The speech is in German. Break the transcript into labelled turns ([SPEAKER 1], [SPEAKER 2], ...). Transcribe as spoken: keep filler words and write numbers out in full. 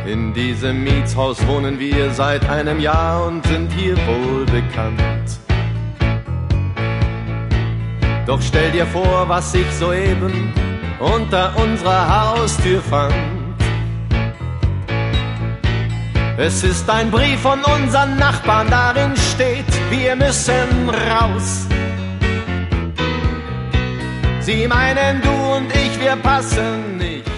[SPEAKER 1] In diesem Mietshaus wohnen wir seit einem Jahr und sind hier wohl bekannt. Doch stell dir vor, was ich soeben unter unserer Haustür fand. Es ist ein Brief von unseren Nachbarn, darin steht, wir müssen raus. Sie meinen, du und ich, wir passen nicht